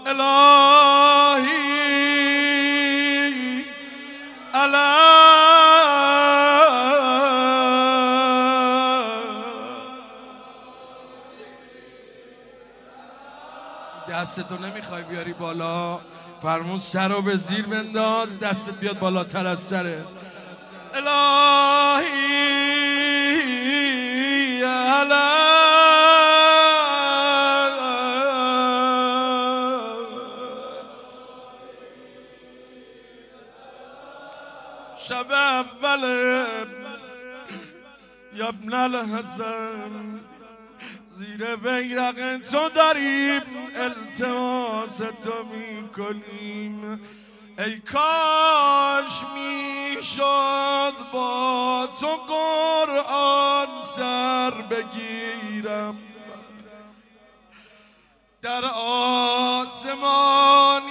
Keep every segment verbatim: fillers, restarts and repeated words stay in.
الهی الهی دستتو نمیخوای بیاری بالا، فرمون سر رو به زیر بنداز، دستت بیاد بالاتر از سره. الهی الهی شب اول یا ابن الحسن زیر بیرق تو داریم التماس تو میکنیم. ای کاش میشد با تو قرآن سر بگیرم، در آسمانی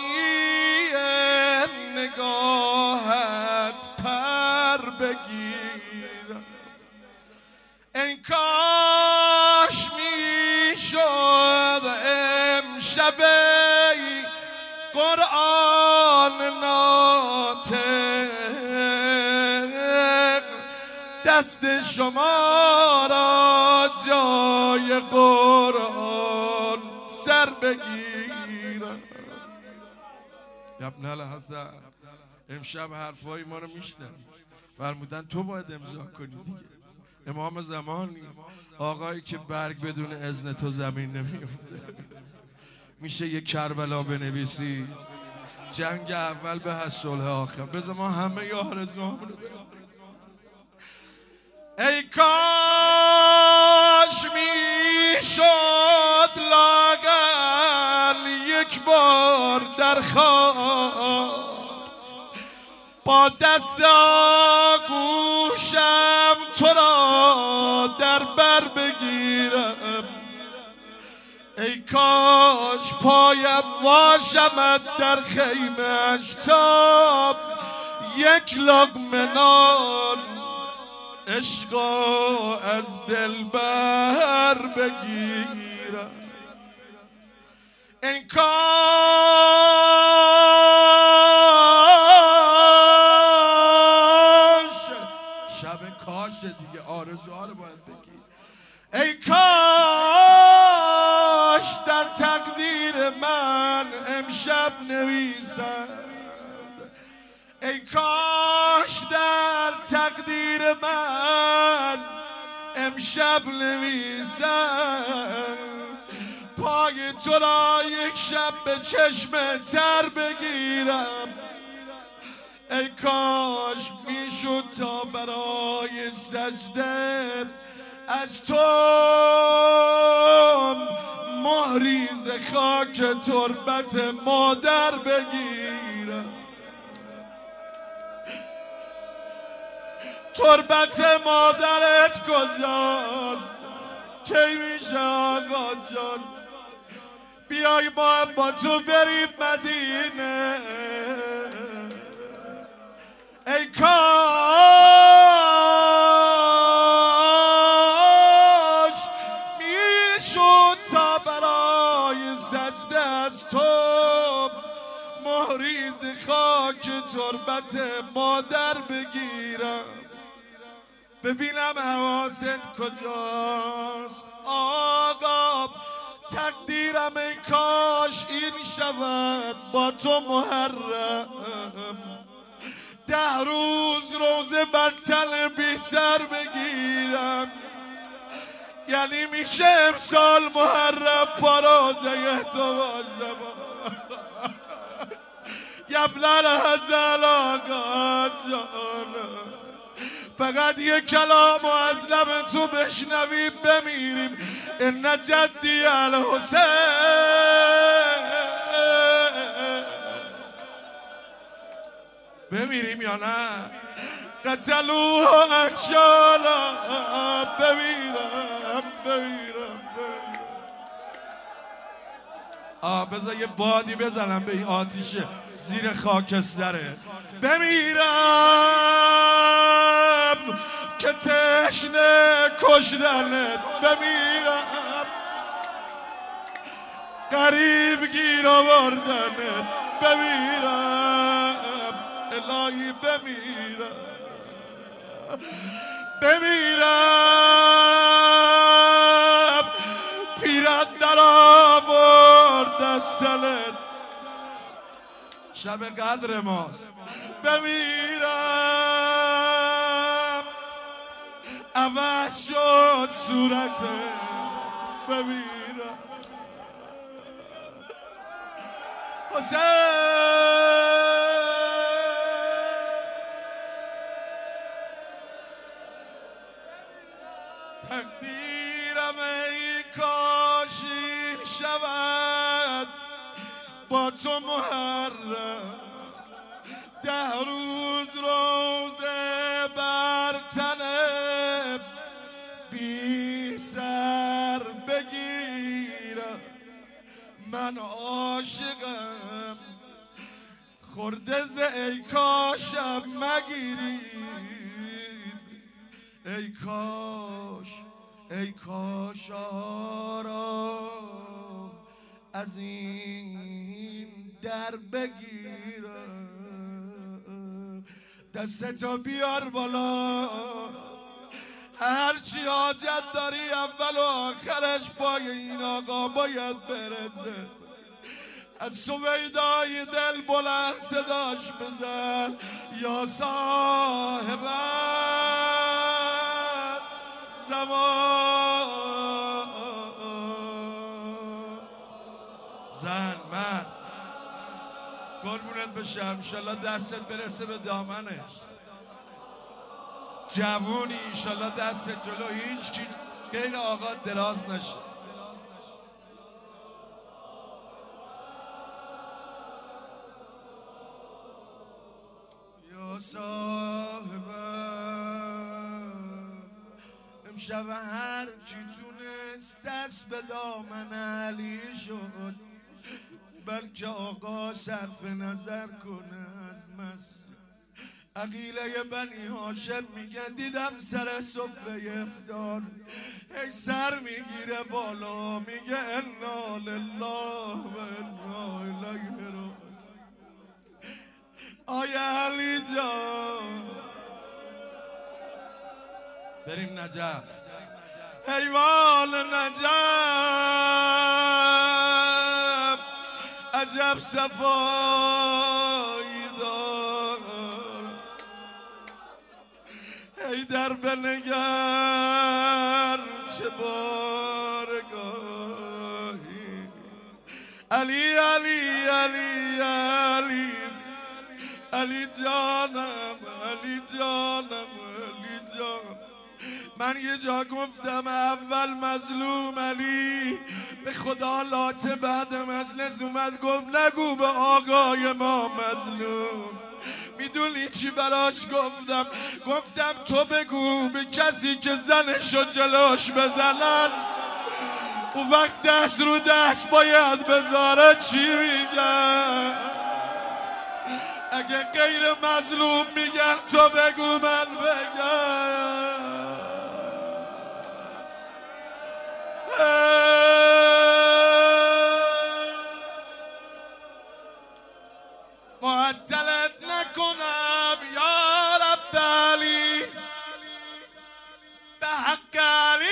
نگاهت پر بگیرم. ای کاش میشد امشب قرآن ناطق دست شما را جای قرآن سر بگیرم. ابن الحسن امشب حرفای ما رو میشنوی، فرمودن تو باید امضا کنی دیگه. امام زمانی، آقایی که برگ بدون اذن تو زمین نمیفته. میشه یک کربلا بنویسی، جنگ اول به هست صلح آخر. بذار ما همه ی آرزوامون رو بگم. ای کاش میشد لااقل یک بار در خواب با دست آغوشم تو را در بر بگیرم. ای کاش پایم واشمد در خیمه‌اش تا یک لقمه نان عشقا از دلبر بگیرم. ای کاش شب کاش دیگه، آرزوها رو باید بگی. ای کاش در تقدیر من امشب نویسد، ای کاش در تقدیر من امشب نویسد پای تو را یک شب به چشم تر بگیرم. ای کاش میشد تا برای سجده از تو مهری ز خاک تربت مادر بگیرم. تربت مادرت کجاست؟ کی میشه آقا جان بیای ما با تو بریم مدینه؟ ای کاش میشد تا برای سجده از تو مهری ز خاک تربت مادر بگیرم. ببینم حواست کجاست آقا، تقدیرم ای کاش این شود با تو محرم. ده روز روزه بر تن بی سر بگیرم، یعنی میشه امسال محرم پارازه تو باشم. یبلر هزل آقا جانم، فقط یه کلامو از لب تو بشنویم بمیریم. ان جدی الحسین بمیریم یا نه؟ قتلوه اکشالا بمیرم بمیرم آه بذار یه بادی بزنم به این آتیش زیر خاکستره. بمیرم که تشنه کشدنت، بمیرم قریب گیر آوردنت بمیرم الهی بمیرم بمیرم پیرت در آورد از دلت شب قدر ماست بمیرم عوض شد صورتت بمیرم حسین تقدیرم ای کاش این شود با تو محرم ده روز روزه بر تنم بی سر بگیرم من عاشقم خورده ز ای کاشم مگیرید ای کاش ای کاش آرام از این در بگیرم دستتو بیار بالا هرچی حاجت داری اول و آخرش پای این آقا باید برسه از سویدای دل بلند صداش بزن یا صاحب زمان زن من قربونت بشم انشالله دستت برسه به دامنش جوونی انشالله دست جلو هیچ کی غیر آقا دراز نشه یا صاحبم امشب هر چی تونست دست به دامن علی شد بلکه آقا صرف نظر کنه از مسجد عقیله بنی هاشم میگه دیدم سر سفره افطار ای سر میگیره بالا میگه انا لله و انا الیه راجعون آیا علی جان بریم نجف حیوان نجف عجب صفایی دار ای در بنگر چه بارگاهی علی علی علی علی علی جانم علی جانم علی جانم من یه جا گفتم اول مظلوم علی به خدا لاته بعد مجلس اومد گفت نگو به آقای ما مظلوم میدونی چی براش گفتم گفتم تو بگو به کسی که زنشو جلوش بزنن اون وقت دست رو دست باید بذاره چی میگن اگه غیر مظلوم میگن تو بگو من بگم معطلت نکنم یا رب علی به حق علی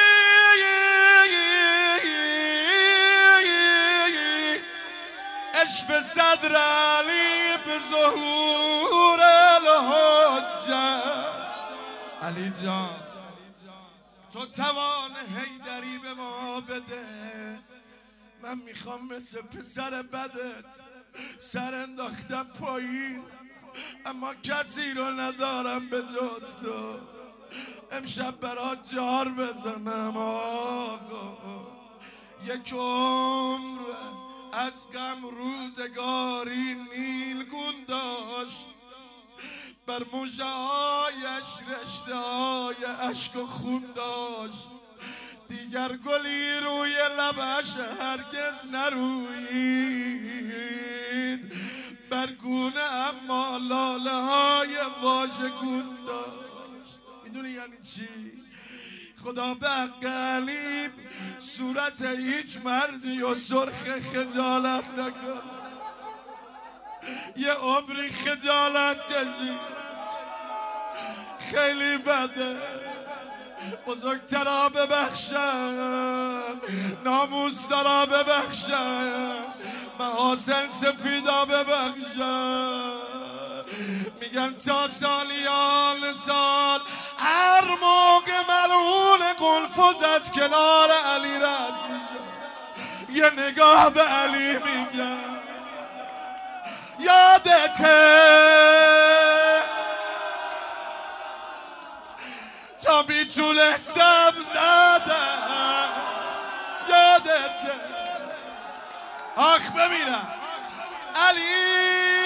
عشق صدر علی به ظهور الحجه علی جان تو توان حیدری به ما بده من میخوام مثل پسر بدت سر انداختم پایین اما کسی رو ندارم به جز تو امشب برات جار بزنم آقا یک عمر از غم روزگاری نیلگون داشت بر مژه هایش رشته های اشک و خون داشت دیگر گلی روی لبش هرگز نروید بر گونه اما لاله های واژگون داشت میدونی یعنی چی؟ خدا به حق علی صورت هیچ مردی و سرخ خجالت نکن. یه عمری خجالت کشی خیلی بده. بزرگترا ببخشن، ناموسدارا ببخشن، محاسن سپیدا ببخشن. میگن تا سالیان سال هر موقع ملعون قلفز از کنار علی رد میگن، یه نگاه به علی میگن یادته تا میتونستم زدم، یادته. آخ ببینم علی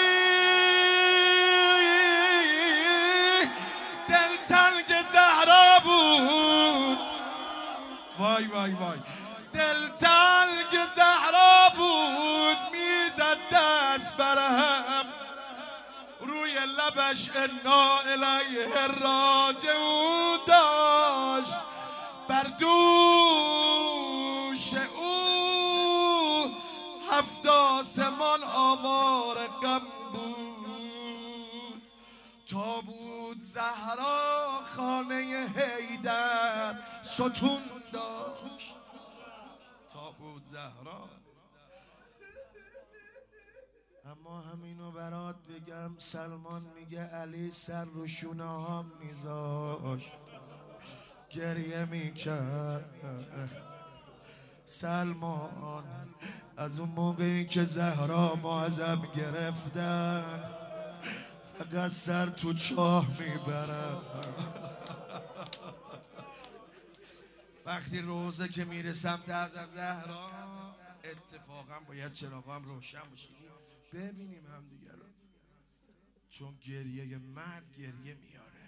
دلتنگ زهرا بود، وای وای وای، دلتنگ زهرا بود، میزد دست برهم روی لبش انا الیه راجعون داشت، بر دوش او هفت آسمان آوار غم بود. تابوت زهرا خانه حیدر ستون داشت، تابوت زهرا. اما همینو برات بگم، سلمان میگه علی سر رو شونه هم میذاشت گریه میکرد. سلمان از اون موقعی که زهرا معذب گرفتن فقط سر تو چاه میبرم. وقتی روزه که میره سمت از زهرا اتفاقا باید چراغام روشن باشه ببینیم هم دیگه رو، چون گریه مرد گریه میاره.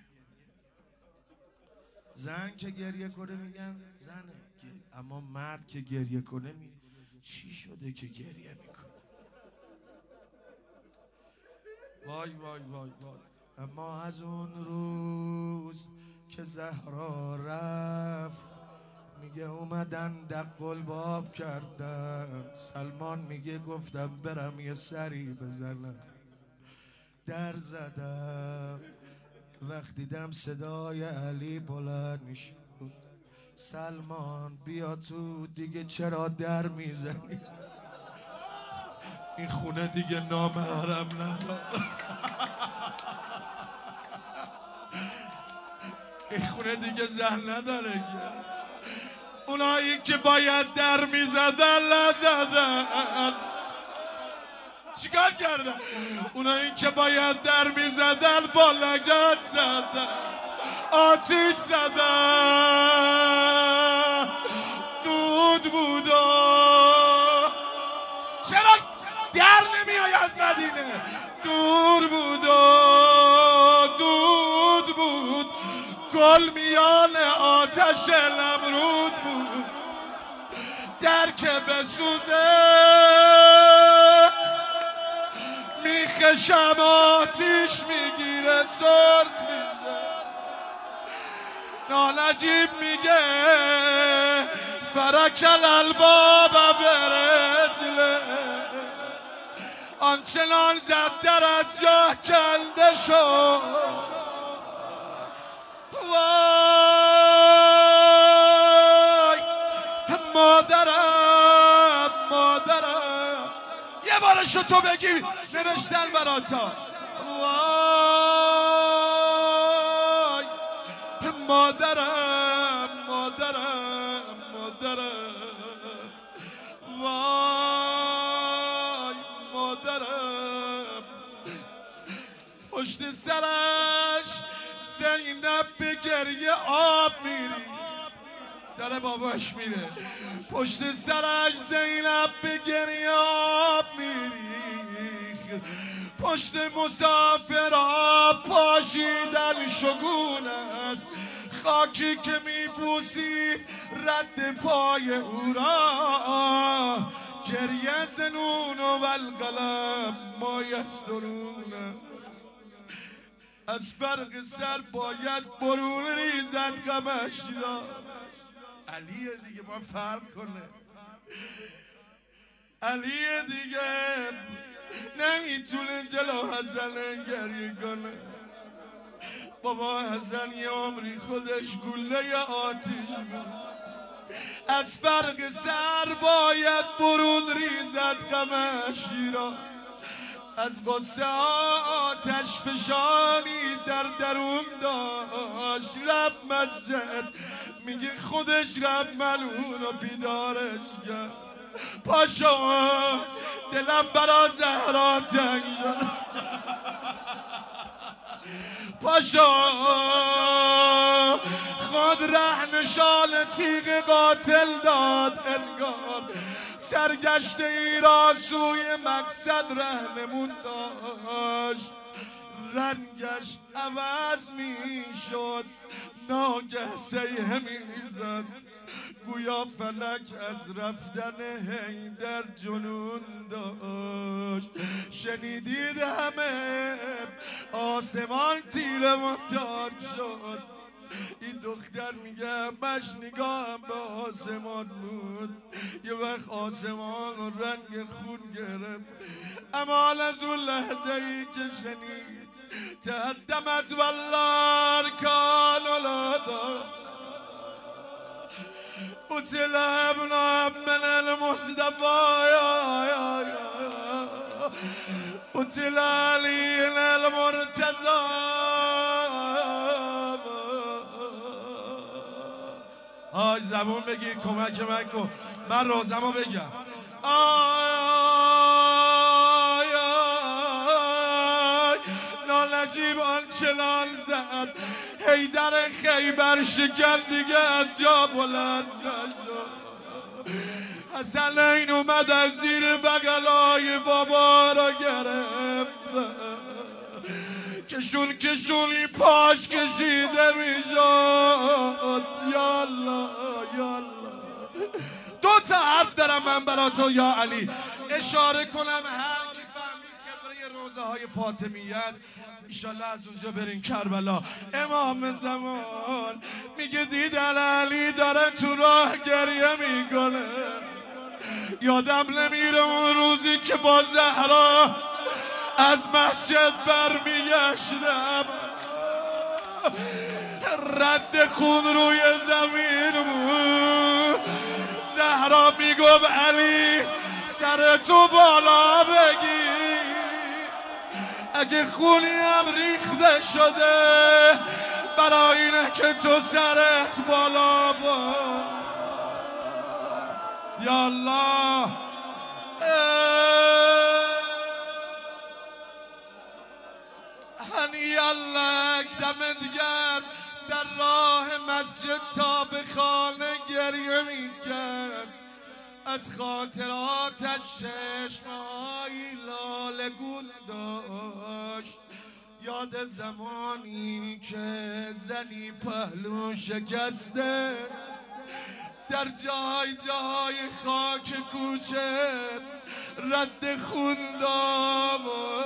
زن که گریه کنه میگن زنه، اما مرد که گریه کنه می چی شده که گریه میکنه؟ وای وای وای وای. اما از اون روز که زهرا رفت میگه اومدن دق باب کردن. سلمان میگه گفتم برم یه سری بزنم، در زدم، وقت دیدم صدای علی بلند شد، سلمان بیا تو دیگه چرا در میزنی؟ این خونه دیگه نامحرم نداره. این خونه دیگه زن نداره که. اونایی که باید در میزدن نزدن، چیکار کردن؟ اونایی که باید در میزدن با لگد زدن، آتیش زدن، دود بودا. چرا در نمیای از مدینه؟ دور بودا، دود بود، گل میان آتش نمرود بود. در که بسوزه میخشم آتیش میگیره سرد میزه. نالجیب میگه فرکل الباب برجله، آنچنان زد در از جا کنده شد. وای مادرم مادرم، یه بارشو تو بگی نوشتن براتا. وای مادرم مادرم مادرم، وای مادرم. پشت سرش زینب به گریه آب میری، داره باباش میره. پشت سرش زینب به گریه آب میری، پشت مسافرها پاشیدن شگون است. خاکی که میبوسی رد پای او را، گریه زنون و القلم ما یسترون است. از فرق سر باید برون ریزد غمش را. علیه دیگه با فرق کنه. علیه دیگه نمیتونه جلو حسن گریه کنه. بابا حسن یه عمری خودش گله آتیش بود، از فرق سر باید برون ریزد غمش را، از غصه آتش فشانی در درون داشت. رب مسجد میگه خودش رب ملعون و بیدارش کرد. پاشا دلم برا زهرا تنگ شد، پاشا خود رهن شال تیغ قاتل داد انگار، سرگشته ای را سوی مقصد رهنمون داشت. رنگش عوض می شد ناگه سیه می زد، گویا فلک از رفتن حیدر جنون داشت. شنیدید همه آسمان تیره و تار شد. این دختر میگه مش نگاهم به آسمان بود، یه وقت آسمان و رنگ خون گرفت. اما از اون لحظه ای که شنید تهدمت والله ارکان الادا، قتل ابن من المصطفى، قتل علی المرتضى. آی زبون بگیر کمک من کن، من روزمو بگم. آی آی نالجیب آنچنان زد، حیدر خیبر شکن دیگه از جا بلند نشد. حسن این اومد از زیر بغلای بابا را گرفت، کشون کشونی پاش کشیده میشد. یالله یالله. دو تا حرف دارم من برا تو یا علی، اشاره کنم هر کی فهمید کبره روزه های فاطمیه است ایشالله از اونجا برین کربلا. امام زمان میگه دیدن علی داره تو راه گریه میکنه. یادم نمیره اون روزی که با زهرا از مسجد برمیگشتم، رد خون روی زمین بود. زهرا میگفت علی سر تو بالا بگیر، اگه خونی هم ریخته شده برای اینه که تو سرت بالا با. یالله هنی الله دم دیگر در راه مسجد تا به خانه گریه میکرد. از خاطراتش چشمهایی لاله‌گون داشت. یاد زمانی که زنی پهلو شکسته در جای جای خاک کوچه رد خون داد.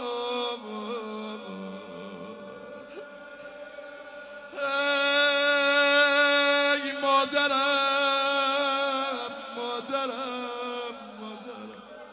ای مادرم مادرم مادرم.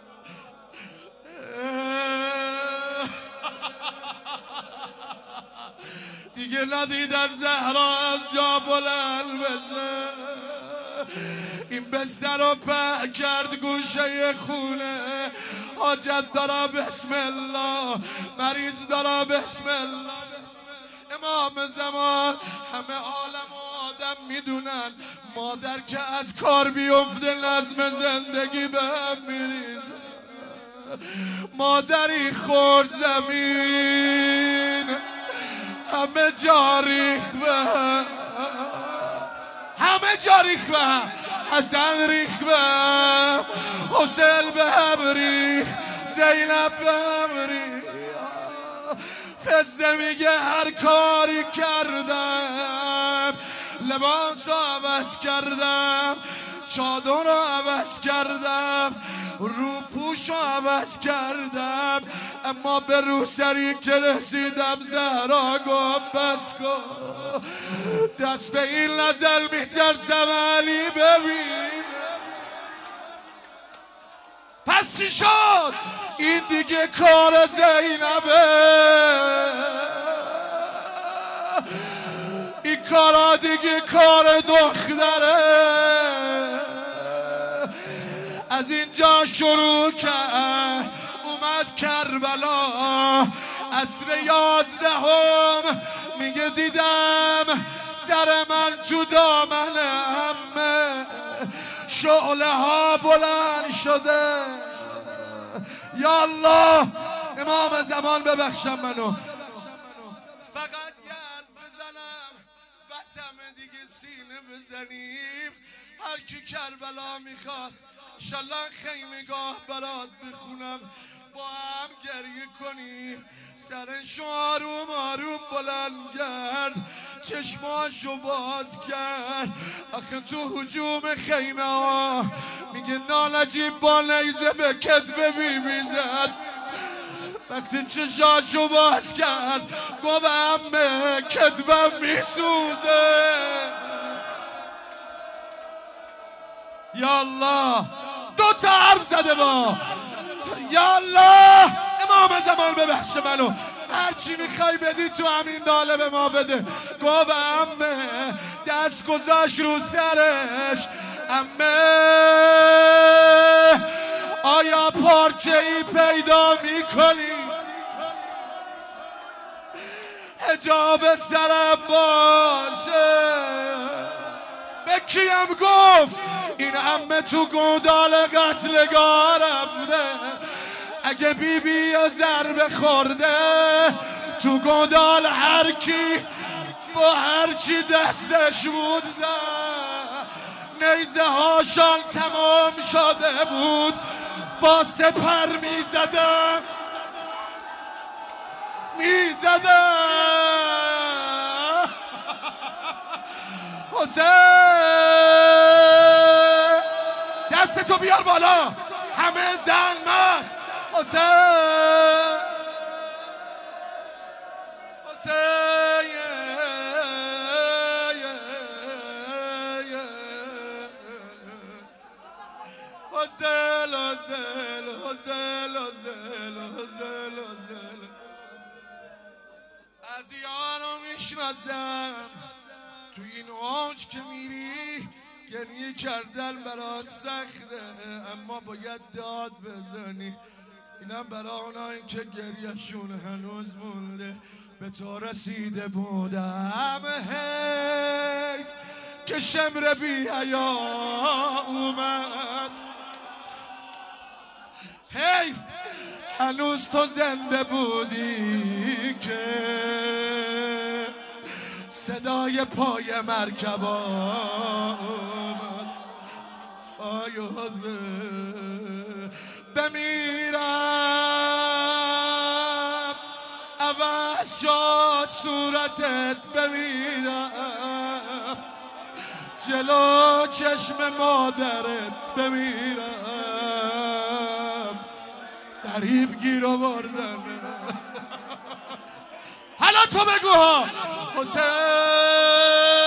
دیگه ندیدن زهرا از جا بلند بشه. این بستر رو په کرد گوشه خونه. حاجت داره بسم الله، مریض داره بسم الله. امام زمان همه عالم و آدم میدونن مادر که از کار بیفته نظم زندگی به هم میریزه. مادری خورد زمین همه جا ریخت به هم، همه جا ریخت به هم. حسن ریخت به هم، حسین به هم ریخت، زینب به هم ریخت. فزه میگه هر کاری کردم، لباس رو عوض کردم، چادر رو عوض کردم، رو پوش رو عوض کردم، اما به روسری که رسیدم زهرا گفت بس کن، دست به این نزل میترسم علی ببین. پس چی شد؟ این دیگه کار زینبه، این کارا دیگه کار دختره. از اینجا شروع کرد اومد کربلا، عصر یازدهم میگه دیدم سر من تو دامن عمه شعله ها بلند شده. یا الله امام زمان ببخشم منو، فقط یه حرف بزنم بسم دیگه سینه بزنیم. هر کی کربلا میخواد انشالله خیمگاه برات بخونم، با هم گریه کنیم. سرشو آروم آروم بلند کرد، چشماشو باز کرد. آخه تو هجوم خیمه ها میگه نالجیب با نیزه به کتف بیبی زد. وقتی چشاشو باز کرد گفت عمه کتفم میسوزه. یا الله دو تا حرف زده با یا الله امام زمان ببخش منو، هرچی میخوای بدی تو همین داله به ما بده. گفت عمه، دست گذاشت رو سرش. عمه آیا پارچه ای پیدا میکنی؟ حجاب سرم باشه. به کیم گفت؟ این عمه تو گودال قتلگاه رفته، اگه بی بی یا ضربه خورده تو گودال هر کی با هر چی دستش بود زد. نیزه هاشان تمام شده بود، با سپر می زدم می زدم. حسین دستتو بیار بالا، همه زن من. حسین حسین حسین حسین حسین حسین حسین از یارو میشناسم تو این اوج که میری گریه کردن برات سخته، اما باید داد بزنی. اینم برای اونایی که گریهشون هنوز مونده. به تو رسیده بودم حیف که شمر بی حیا اومد، حیف هنوز تو زنده بودی که صدای پای مرکبا اومد. آی حسین بمیرم عوض شد صورتت، بمیرم جلو چشم مادرت، بمیرم غریب گیر آوردن. حالا تو بگو ها حسین.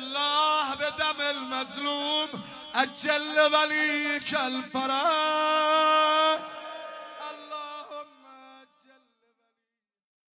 الله به دم المظلوم عجل ولیک الفرج.